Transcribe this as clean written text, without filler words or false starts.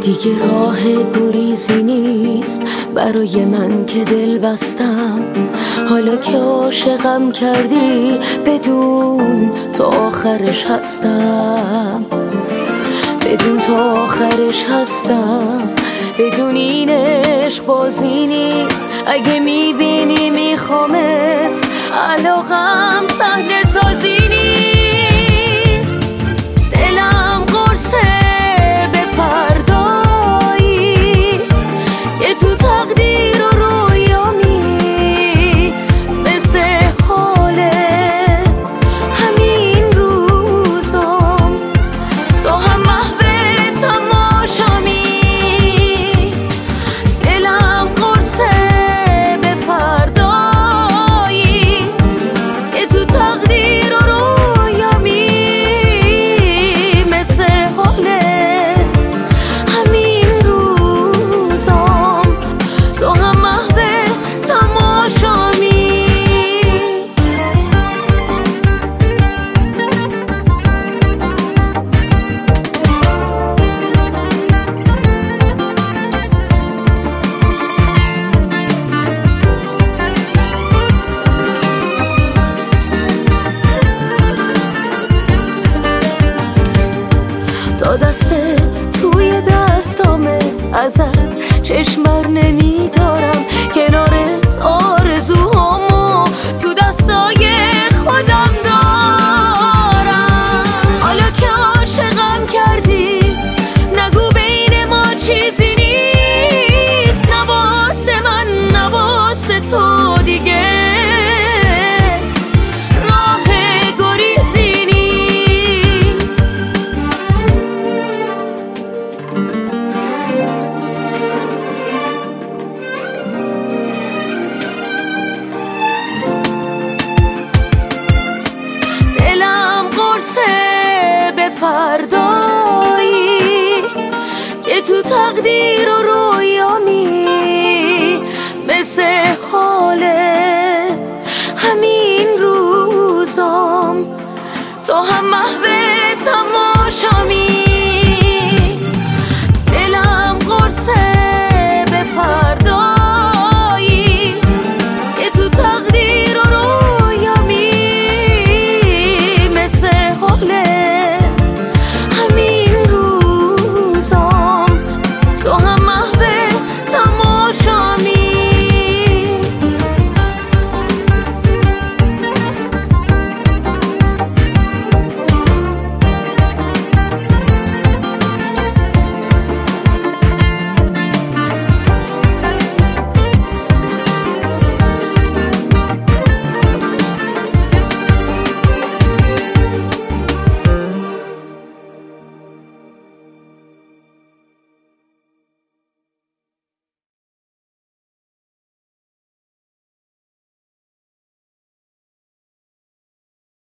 دیگه راه گریزی نیست برای من که دل بستم. حالا که عاشقم کردی بدون تا آخرش هستم، بدون تا آخرش هستم. بدون این عشق بازی نیست، اگه میبینی میخوامت علاقم صحنه سازی نیست. دلم قرصه به فردایی که تو تقدیر و رویامی، مثل حال همین روزم تا هم محو تماشامی. دلم قرصه به فردایی که تو تقدیر و رویامی، مثل حال همین روزم تا هم محو تماشامی. تا دستت توی دستامه، ازت چشمر نمیدارم. کنارت آرزوهامو تو دستای خودم دارم. حالا که عاشقم کردی نگو بین ما چیزی نیست، نه واسه من نه واسه تو دیگه راه گریزی نیست. دلم قرصه به فردایی که تو تقدیر